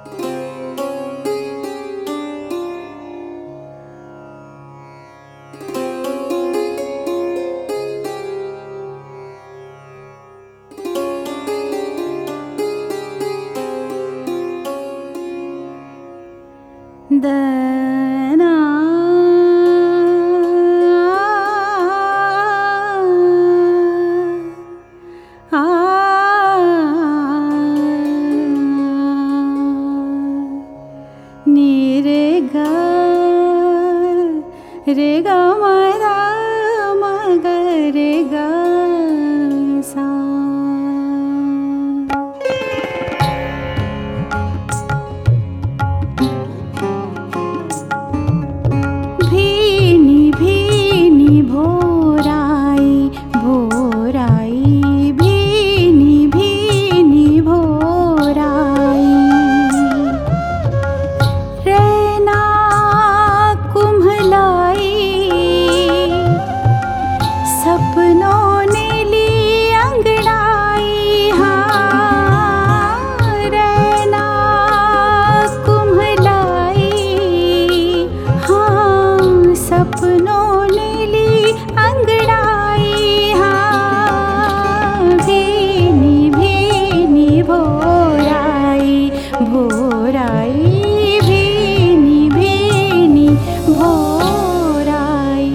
दना नी रे गा म ग रे गा सा। भीनी भीनी भोराई भोराई भीनी भीनी भोराई रैना कुम्हलाई सपनों ने ली अंगड़ाई। हाँ रैना कुम्हलाई हाँ सपनों ने ली अंगड़ाई। हाँ भीनी भीनी भोराई भोराई भीनी भीनी भोराई।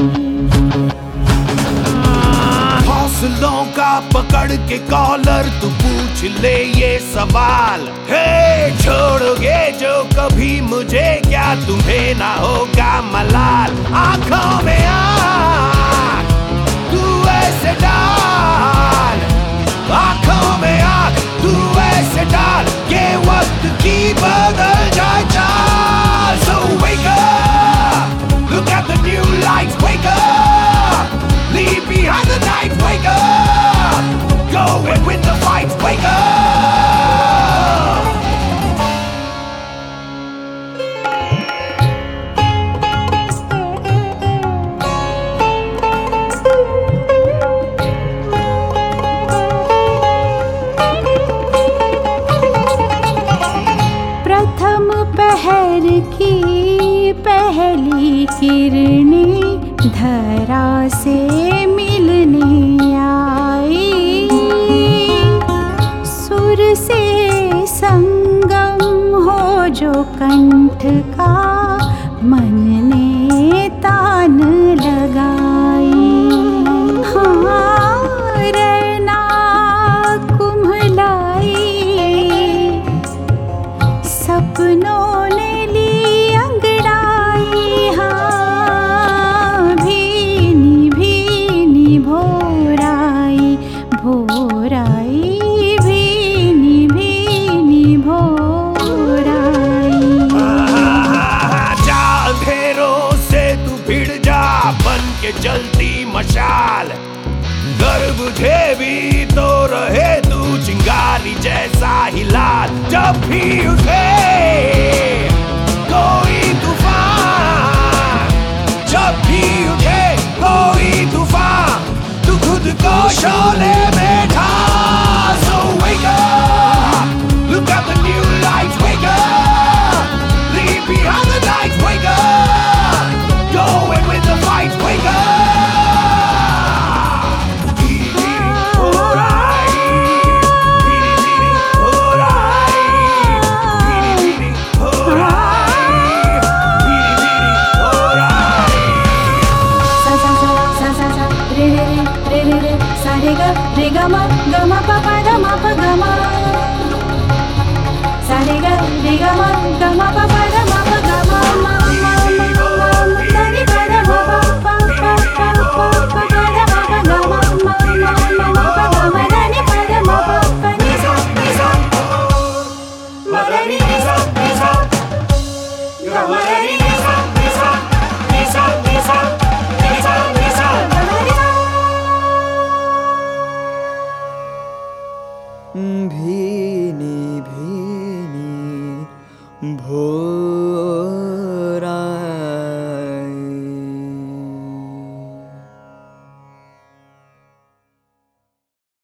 हौसलों का पकड़ के कॉलर तू पूछ ले ये सवाल। हे छोड़ोगे जो कभी मुझे क्या तुम्हें ना होगा मलाल। आंखों में आँख तू ऐसे डाल, आंखों में आँख तू ऐसे डाल के वक्त की बदल जाए चाल। So wake up, look at the new lights, wake up, leave behind the night, wake up, go and win the fight, wake up. प्रथम पहर की पहली किरणें धरा से मिलने आई। सुर से संगम हो जो कंठ का मन ने तान लगाई। हाँ रैना कुम्हलाई सपनों ने ली अंगड़ाई। हाँ भीनी भीनी भोराई भोराई भीनी भीनी भोराई। जा अंधेरों से तू भिड़ जा बन के जलती मशाल। घर बुझे भी तो रहे तू चिंगारी जैसा ही लाल। जब भी उठे कोई तूफान, जब भी उठे कोई तूफान, तू खुद को शोले में ढाल। So wake up, look at the new lights, wake up, leave behind the night, wake up, go and win the fight, wake up. रे ग म प प ग म प ग म सा रे ग म प प ग म प ग म म सा रे ग म प प प प प ग म प ग म म प ग म रे नि प ग म प प नि सा म रे नि सा ग म रे नि सा नि सा नि सा नि सा नि सा नि सा भी